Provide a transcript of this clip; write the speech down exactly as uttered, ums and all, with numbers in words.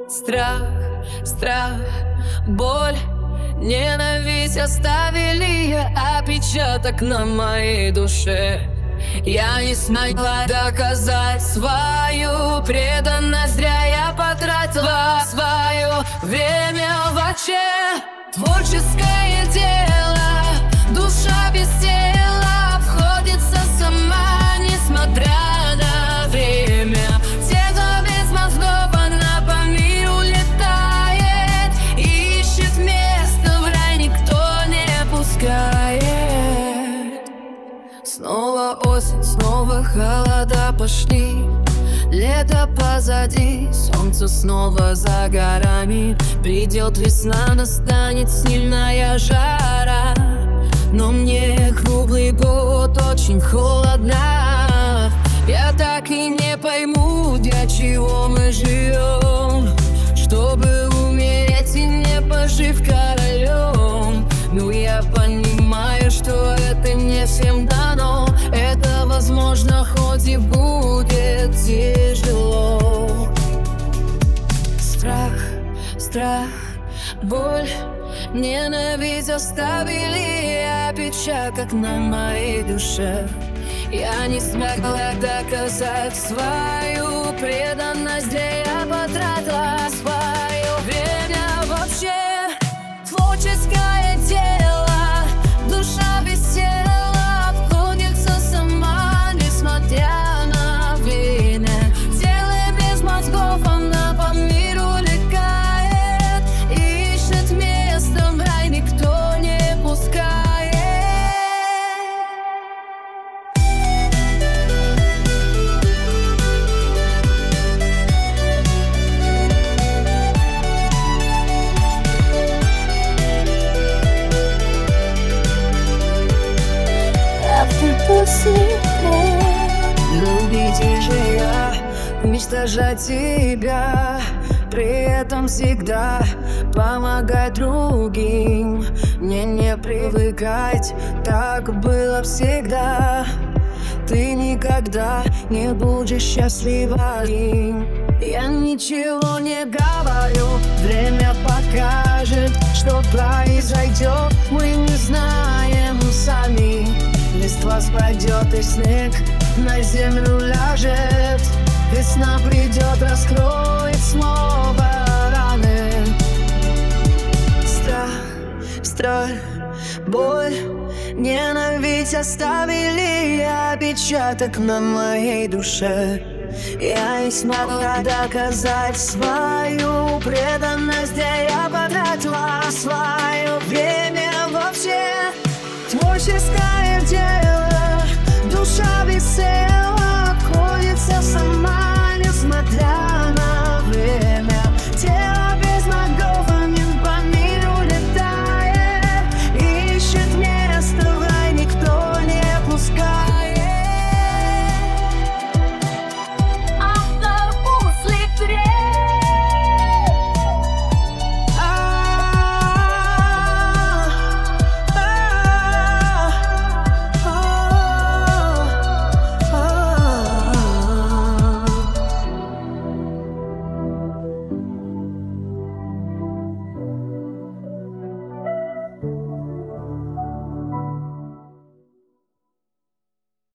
Страх, страх, боль, ненависть оставили отпечаток на моей душе. Я не смогла доказать свою преданность, зря я потратила свое время вообще. Творческое дело, душа без тела обходится сама, несмотря на время. Те, кто без мозгов, она по миру летает, ищет место, в рай никто не пускает. Снова осень, снова холода пошли, лето позади, солнце снова за горами. Придет весна, настанет сильная жара, но мне круглый год очень холодно. Я так и не пойму, для чего мы живем, чтобы умереть и не пожив королем. Ну я понимаю, что это не всем дано, это возможно, хоть и будет тяжело. Страх, страх, боль, ненависть оставили отпечаток на моей душе. Я не смогла доказать свою преданность, где я потратила свое время вообще. Творческое дело, душа без тела обходится сама, несмотря на время. Тело без мозгов, она по миру летает, ищет место, в рай никто не пускает. Любить же я, уничтожать себя, при этом всегда помогать другим. Мне не привыкать, так было всегда. Ты никогда не будешь счастливым. Я ничего не говорю, время покажет, что произойдет, мы не знаем сами. Листва спадет и снег на землю ляжет, весна придет, раскроет снова раны. Страх, страх, боль, ненависть оставили отпечаток на моей душе. Я не смогла доказать свою преданность, где я потратила свое время вообще. Творческое дело, душа без тела обходится сама,